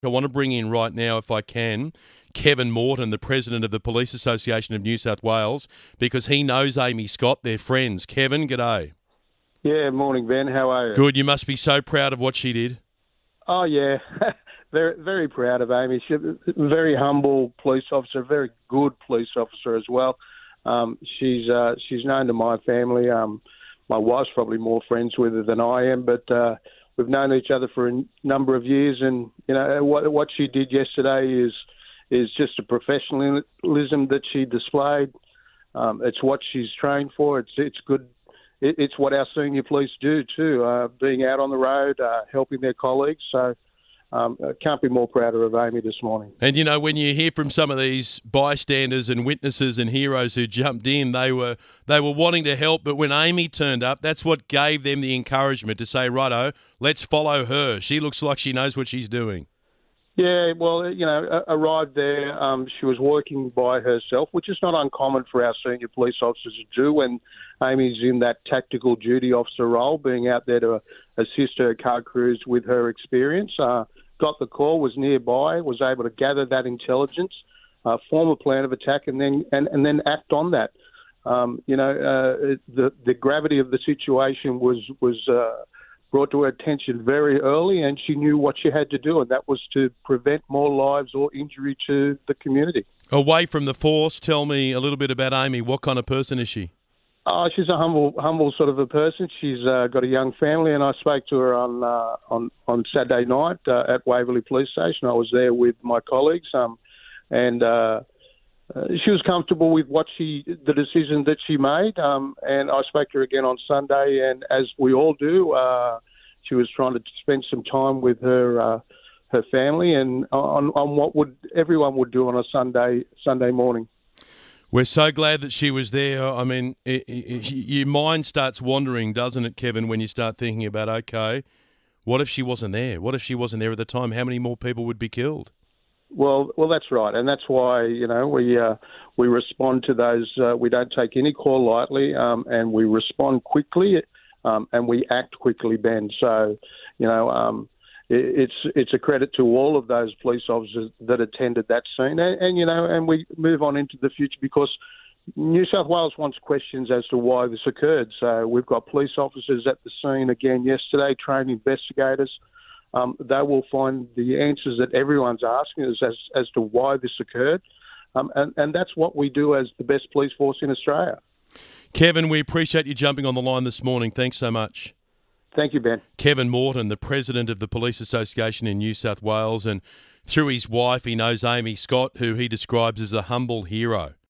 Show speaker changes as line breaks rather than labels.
I want to bring in right now, if I can, Kevin Morton, the President of the Police Association of New South Wales, because he knows Amy Scott. They're friends. Kevin, g'day.
Yeah, morning, Ben. How are you?
Good. You must be so proud of what she did.
Oh, yeah. Very, very proud of Amy. She's a very humble police officer, very good police officer as well. She's known to my family. My wife's probably more friends with her than I am, but we've known each other for a number of years. And you know what she did yesterday is just a professionalism that she displayed. It's what she's trained for. It's good. It's what our senior police do too, being out on the road, helping their colleagues. So I can't be more prouder of Amy this morning.
And, you know, when you hear from some of these bystanders and witnesses and heroes who jumped in, they were wanting to help, but when Amy turned up, that's what gave them the encouragement to say, righto, let's follow her. She looks like she knows what she's doing.
Yeah, well, you know, arrived there. She was working by herself, which is not uncommon for our senior police officers to do when Amy's in that tactical duty officer role, being out there to assist her car crews with her experience. Got the call, was nearby, was able to gather that intelligence, form a plan of attack, and then act on that. The gravity of the situation was brought to her attention very early, and she knew what she had to do, and that was to prevent more lives or injury to the community.
Away from the force, tell me a little bit about Amy. What kind of person is she?
She's a humble sort of a person. She's got a young family, and I spoke to her on Saturday night at Waverley Police Station. I was there with my colleagues, and she was comfortable with the decision that she made. And I spoke to her again on Sunday, and as we all do, she was trying to spend some time with her family and on what everyone would do on a Sunday morning.
We're so glad that she was there. I mean, your mind starts wandering, doesn't it, Kevin, when you start thinking about, okay, what if she wasn't there? What if she wasn't there at the time? How many more people would be killed?
Well, that's right, and that's why we respond to those. We don't take any call lightly, and we respond quickly, and we act quickly, Ben. So, it's a credit to all of those police officers that attended that scene, and we move on into the future because New South Wales wants questions as to why this occurred. So we've got police officers at the scene again yesterday, trained investigators. They will find the answers that everyone's asking us as to why this occurred. And that's what we do as the best police force in Australia.
Kevin, we appreciate you jumping on the line this morning. Thanks so much.
Thank you, Ben.
Kevin Morton, the President of the Police Association in New South Wales, and through his wife, he knows Amy Scott, who he describes as a humble hero.